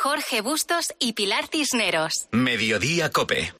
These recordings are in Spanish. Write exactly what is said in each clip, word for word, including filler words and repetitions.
Jorge Bustos y Pilar Cisneros. Mediodía COPE.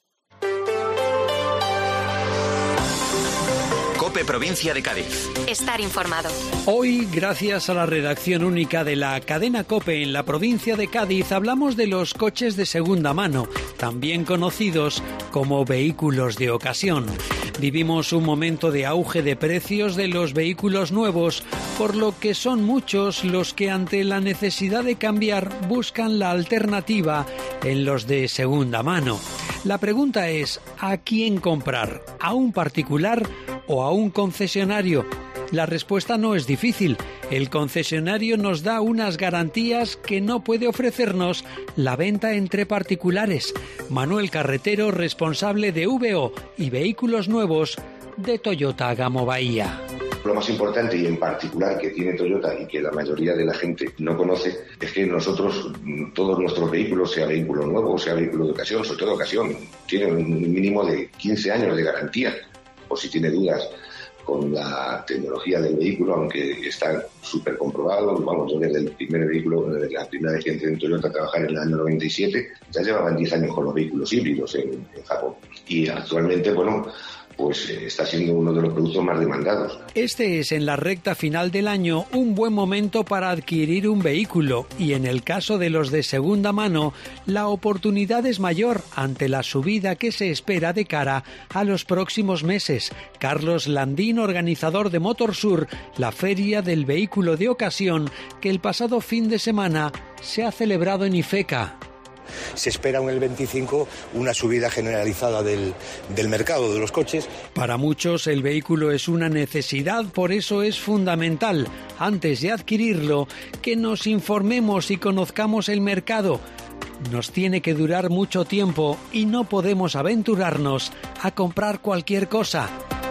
COPE Provincia de Cádiz. Estar informado. Hoy, gracias a la redacción única de la cadena COPE en la provincia de Cádiz, hablamos de los coches de segunda mano, también conocidos como vehículos de ocasión. Vivimos un momento de auge de precios de los vehículos nuevos, por lo que son muchos los que ante la necesidad de cambiar buscan la alternativa en los de segunda mano. La pregunta es, ¿a quién comprar? ¿A un particular o a un concesionario? La respuesta no es difícil. El concesionario nos da unas garantías que no puede ofrecernos la venta entre particulares. Manuel Carretero, responsable de V O y vehículos nuevos de Toyota Gamo Bahía. Lo más importante y en particular que tiene Toyota y que la mayoría de la gente no conoce es que nosotros, todos nuestros vehículos, sea vehículo nuevo o sea vehículo de ocasión, sobre todo de ocasión, tienen un mínimo de quince años de garantía. Por si tiene dudas con la tecnología del vehículo, aunque está súper comprobado, vamos, yo desde el primer vehículo, desde la primera vez que entré en Toyota a trabajar en el año noventa y siete, ya llevaban diez años con los vehículos híbridos en, en Japón. Y actualmente, bueno, pues eh, está siendo uno de los productos más demandados. Este es, en la recta final del año, un buen momento para adquirir un vehículo y en el caso de los de segunda mano, la oportunidad es mayor ante la subida que se espera de cara a los próximos meses. Carlos Landín, organizador de Motorsur, la feria del vehículo de ocasión que el pasado fin de semana se ha celebrado en Ifeca. Se espera en el veinticinco una subida generalizada del, del mercado de los coches. Para muchos el vehículo es una necesidad, por eso es fundamental, antes de adquirirlo, que nos informemos y conozcamos el mercado. Nos tiene que durar mucho tiempo y no podemos aventurarnos a comprar cualquier cosa.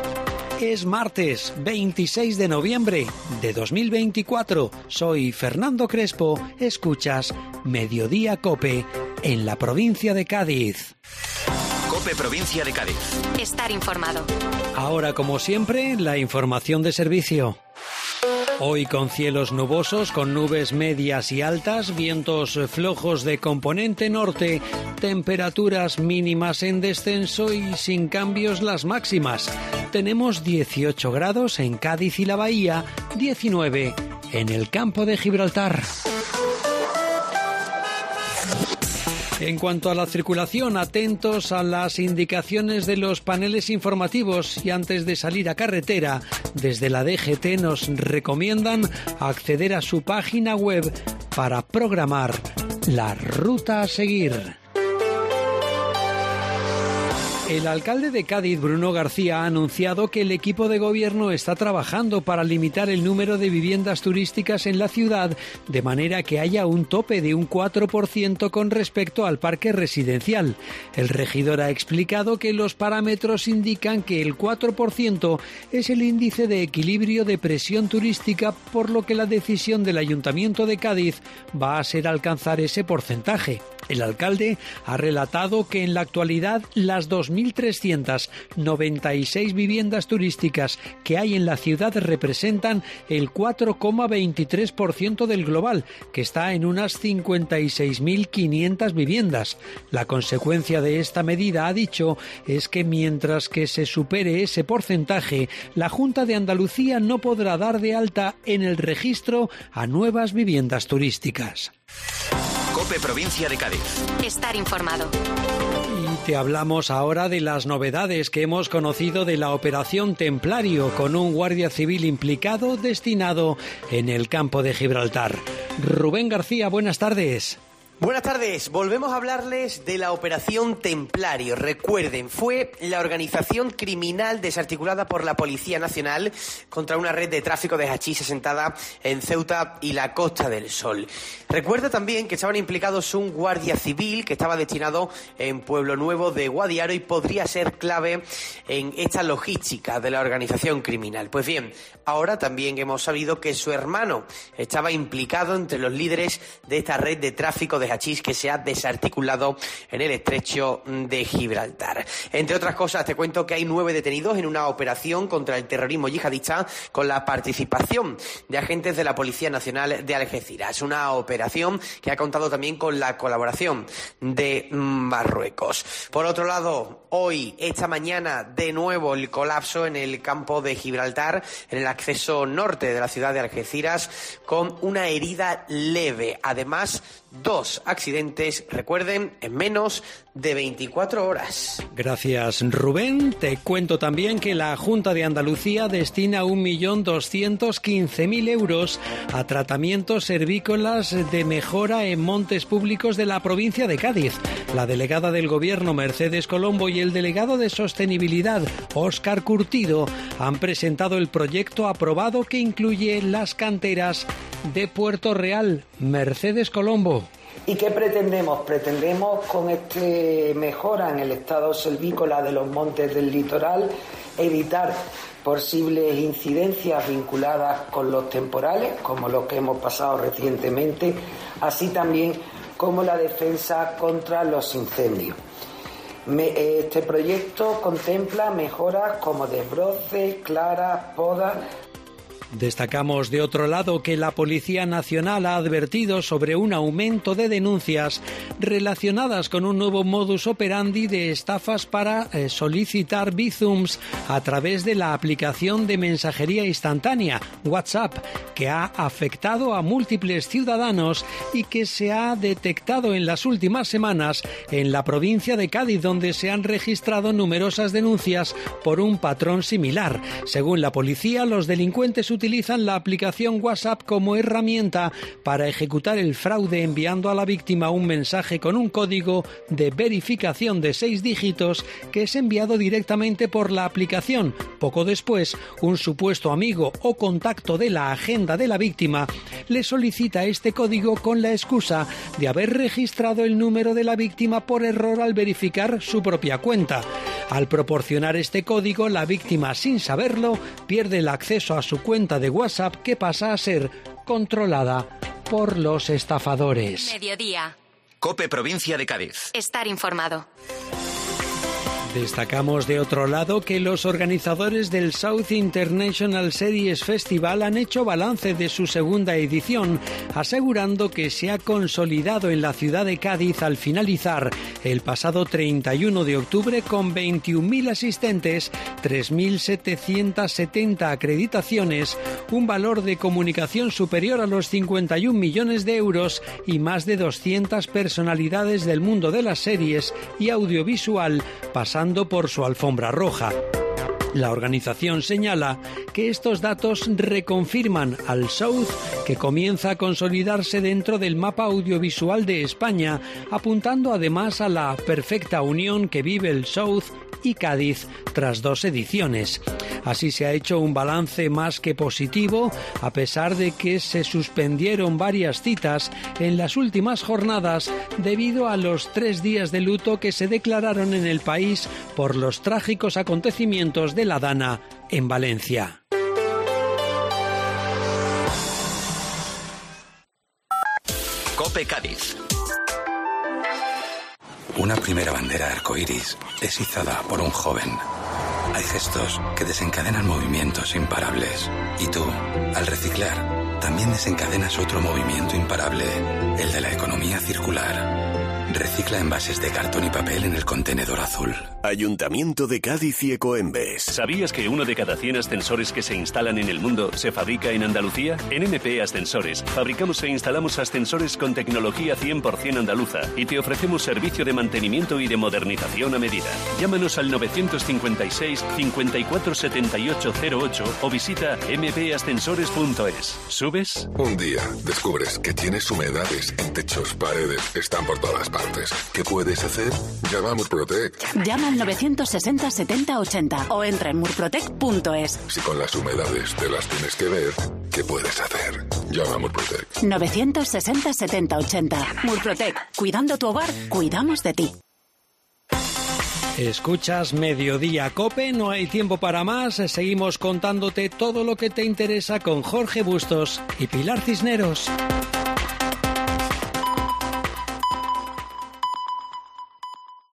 Es martes veintiséis de noviembre de dos mil veinticuatro. Soy Fernando Crespo. Escuchas Mediodía COPE en la provincia de Cádiz. COPE Provincia de Cádiz. Estar informado. Ahora, como siempre, la información de servicio. Hoy con cielos nubosos, con nubes medias y altas, vientos flojos de componente norte, temperaturas mínimas en descenso y sin cambios las máximas. Tenemos dieciocho grados en Cádiz y la Bahía, diecinueve en el campo de Gibraltar. En cuanto a la circulación, atentos a las indicaciones de los paneles informativos y antes de salir a carretera, desde la D G T nos recomiendan acceder a su página web para programar la ruta a seguir. El alcalde de Cádiz, Bruno García, ha anunciado que el equipo de gobierno está trabajando para limitar el número de viviendas turísticas en la ciudad, de manera que haya un tope de un cuatro por ciento con respecto al parque residencial. El regidor ha explicado que los parámetros indican que el cuatro por ciento es el índice de equilibrio de presión turística, por lo que la decisión del Ayuntamiento de Cádiz va a ser alcanzar ese porcentaje. El alcalde ha relatado que en la actualidad las dos mil trescientas noventa y seis viviendas turísticas que hay en la ciudad representan el cuatro coma veintitrés por ciento del global, que está en unas cincuenta y seis mil quinientas viviendas. La consecuencia de esta medida, ha dicho, es que mientras que se supere ese porcentaje, la Junta de Andalucía no podrá dar de alta en el registro a nuevas viviendas turísticas. COPE Provincia de Cádiz. Estar informado. Y te hablamos ahora de las novedades que hemos conocido de la Operación Templario, con un guardia civil implicado destinado en el campo de Gibraltar. Rubén García, buenas tardes. Buenas tardes, volvemos a hablarles de la Operación Templario. Recuerden, fue la organización criminal desarticulada por la Policía Nacional contra una red de tráfico de hachís asentada en Ceuta y la Costa del Sol. Recuerda también que estaban implicados un guardia civil que estaba destinado en Pueblo Nuevo de Guadiaro y podría ser clave en esta logística de la organización criminal. Pues bien, ahora también hemos sabido que su hermano estaba implicado entre los líderes de esta red de tráfico de de hachís que se ha desarticulado en el estrecho de Gibraltar. Entre otras cosas, te cuento que hay nueve detenidos en una operación contra el terrorismo yihadista con la participación de agentes de la Policía Nacional de Algeciras. Una operación que ha contado también con la colaboración de Marruecos. Por otro lado, hoy, esta mañana, de nuevo el colapso en el campo de Gibraltar, en el acceso norte de la ciudad de Algeciras, con una herida leve. Además, dos accidentes, recuerden, en menos de veinticuatro horas. Gracias, Rubén. Te cuento también que la Junta de Andalucía destina un millón doscientos quince mil euros a tratamientos cervícolas de mejora en montes públicos de la provincia de Cádiz. La delegada del Gobierno, Mercedes Colombo, y el delegado de Sostenibilidad, Óscar Curtido, han presentado el proyecto aprobado que incluye las canteras de Puerto Real. Mercedes Colombo. ¿Y qué pretendemos? Pretendemos con este mejora en el estado selvícola de los montes del litoral evitar posibles incidencias vinculadas con los temporales, como los que hemos pasado recientemente, así también como la defensa contra los incendios. Este proyecto contempla mejoras como desbroces, claras, podas. Destacamos de otro lado que la Policía Nacional ha advertido sobre un aumento de denuncias relacionadas con un nuevo modus operandi de estafas para eh, solicitar bizums a través de la aplicación de mensajería instantánea WhatsApp, que ha afectado a múltiples ciudadanos y que se ha detectado en las últimas semanas en la provincia de Cádiz, donde se han registrado numerosas denuncias por un patrón similar. Según la policía, los delincuentes utilizan la aplicación WhatsApp como herramienta para ejecutar el fraude, enviando a la víctima un mensaje con un código de verificación de seis dígitos que es enviado directamente por la aplicación. Poco después, un supuesto amigo o contacto de la agenda de la víctima le solicita este código con la excusa de haber registrado el número de la víctima por error al verificar su propia cuenta. Al proporcionar este código, la víctima, sin saberlo, pierde el acceso a su cuenta de WhatsApp, que pasa a ser controlada por los estafadores. Mediodía. COPE Provincia de Cádiz. Estar informado. Destacamos de otro lado que los organizadores del South International Series Festival han hecho balance de su segunda edición, asegurando que se ha consolidado en la ciudad de Cádiz al finalizar el pasado treinta y uno de octubre con veintiún mil asistentes, tres mil setecientas setenta acreditaciones, un valor de comunicación superior a los cincuenta y un millones de euros y más de doscientas personalidades del mundo de las series y audiovisual pasando por su alfombra roja. La organización señala que estos datos reconfirman al South, que comienza a consolidarse dentro del mapa audiovisual de España, apuntando además a la perfecta unión que vive el South y Cádiz tras dos ediciones. Así se ha hecho un balance más que positivo, a pesar de que se suspendieron varias citas en las últimas jornadas debido a los tres días de luto que se declararon en el país por los trágicos acontecimientos de la Dana en Valencia. COPE Cádiz. Una primera bandera arcoíris es izada por un joven. Hay gestos que desencadenan movimientos imparables. Y tú, al reciclar, también desencadenas otro movimiento imparable, el de la economía circular. Recicla envases de cartón y papel en el contenedor azul. Ayuntamiento de Cádiz y Ecoembes. ¿Sabías que uno de cada cien ascensores que se instalan en el mundo se fabrica en Andalucía? En M P Ascensores fabricamos e instalamos ascensores con tecnología cien por ciento andaluza y te ofrecemos servicio de mantenimiento y de modernización a medida. Llámanos al novecientos cincuenta y seis, cincuenta y cuatro, setenta y ocho cero ocho o visita m p ascensores punto es. ¿Subes? Un día descubres que tienes humedades en techos, paredes, están por todas partes. ¿Qué puedes hacer? Llama a Murprotec. Llama al novecientos sesenta, setenta, ochenta o entra en murprotec punto es. Si con las humedades te las tienes que ver, ¿qué puedes hacer? Llama a Murprotec. novecientos sesenta, setenta, ochenta. Murprotec. Cuidando tu hogar, cuidamos de ti. Escuchas Mediodía COPE, no hay tiempo para más. Seguimos contándote todo lo que te interesa con Jorge Bustos y Pilar Cisneros.